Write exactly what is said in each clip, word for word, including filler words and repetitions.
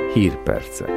Hírpercek.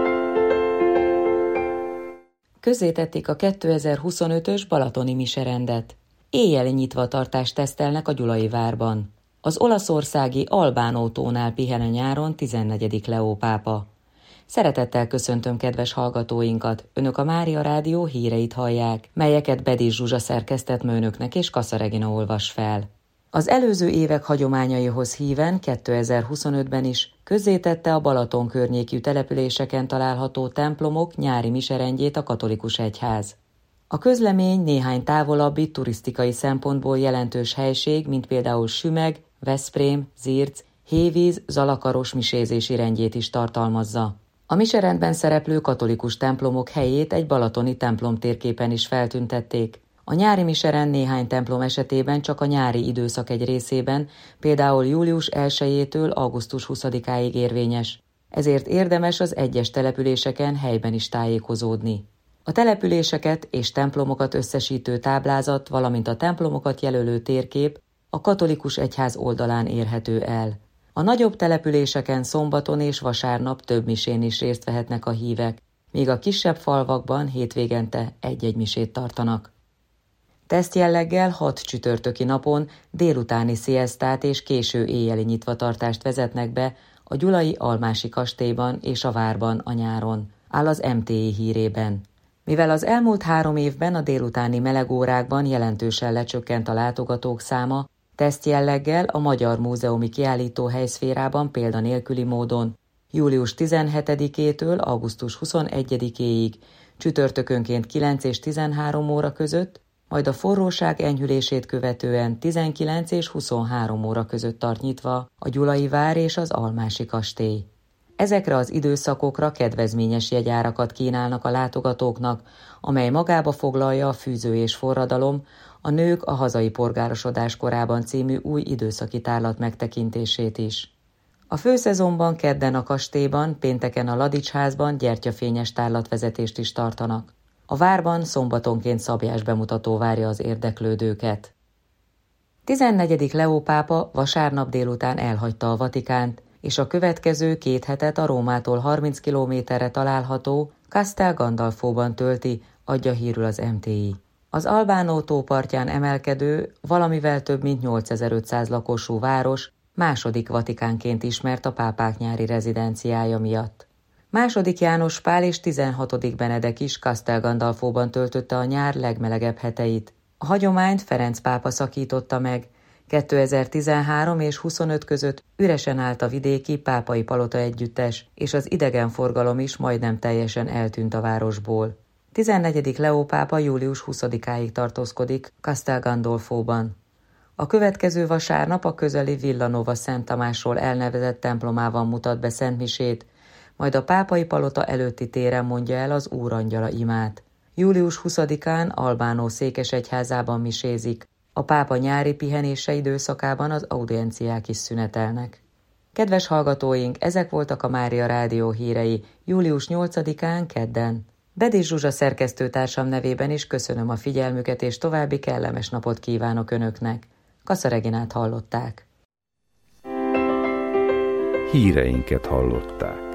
Közzétették a kétezer-huszonötös balatoni miserendet. Éjjeli nyitvatartást tesztelnek a Gyulai várban. Az olaszországi Albánó tónál pihen a nyáron tizennegyedik Leó pápa. Szeretettel köszöntöm kedves hallgatóinkat, önök a Mária Rádió híreit hallják, melyeket Bedis Zsuzsa szerkesztett önöknek és Kassa Regina olvas fel. Az előző évek hagyományaihoz híven kétezer-huszonötben is közzétette a Balaton környékű településeken található templomok nyári miserendjét a katolikus egyház. A közlemény néhány távolabbi turisztikai szempontból jelentős helység, mint például Sümeg, Veszprém, Zirc, Hévíz, Zalakaros misézési rendjét is tartalmazza. A miserendben szereplő katolikus templomok helyét egy balatoni templom térképen is feltüntették. A nyári miserend néhány templom esetében csak a nyári időszak egy részében, például július elsejétől augusztus huszadikáig érvényes, ezért érdemes az egyes településeken helyben is tájékozódni. A településeket és templomokat összesítő táblázat, valamint a templomokat jelölő térkép a katolikus egyház oldalán érhető el. A nagyobb településeken szombaton és vasárnap több misén is részt vehetnek a hívek, míg a kisebb falvakban hétvégente egy-egy misét tartanak. Tesztjelleggel hat csütörtöki napon délutáni sziesztát és késő éjjeli nyitvatartást vezetnek be a gyulai Almási kastélyban és a várban a nyáron, áll az em té i hírében. Mivel az elmúlt három évben a délutáni melegórákban jelentősen lecsökkent a látogatók száma, tesztjelleggel a Magyar Múzeumi Kiállítóhely szférában példanélküli módon július tizenhetedikétől augusztus huszonegyedikéig csütörtökönként kilenc és tizenhárom óra között, majd a forróság enyhülését követően tizenkilenc és huszonhárom óra között tart nyitva a Gyulai vár és az Almási kastély. Ezekre az időszakokra kedvezményes jegyárakat kínálnak a látogatóknak, amely magába foglalja a Fűző és forradalom, a Nők a hazai polgárosodás korában című új időszaki tárlat megtekintését is. A főszezonban kedden a kastélyban, pénteken a Ladics-házban gyertyafényes tárlatvezetést is tartanak. A várban szombatonként szablyás bemutató várja az érdeklődőket. tizennegyedik Leó pápa vasárnap délután elhagyta a Vatikánt, és a következő két hetet a Rómától harminc kilométerre található Castel Gandolfóban tölti, adja hírül az em té i. Az Albánó tó partján emelkedő, valamivel több mint nyolcezer-ötszáz lakosú város második Vatikánként ismert a pápák nyári rezidenciája miatt. Második János Pál és tizenhatodik Benedek is Castel Gandolfóban töltötte a nyár legmelegebb heteit. A hagyományt Ferenc pápa szakította meg, kétezer-tizenhárom és huszonöt között üresen állt a vidéki pápai palota együttes, és az idegenforgalom is majdnem teljesen eltűnt a városból. tizennegyedik Leó pápa július huszadikáig tartózkodik Castel Gandolfóban. A következő vasárnap a közeli Villanova Szent Tamásról elnevezett templomában mutat be szentmisét, majd a pápai palota előtti téren mondja el az Úrangyala imát. július huszadikán Albánó székesegyházában misézik, a pápa nyári pihenése időszakában az audienciák is szünetelnek. Kedves hallgatóink, ezek voltak a Mária Rádió hírei július nyolcadikán kedden. Bedis Zsuzsa szerkesztőtársam nevében is köszönöm a figyelmüket, és további kellemes napot kívánok önöknek. Kassa Reginát hallották. Híreinket hallották.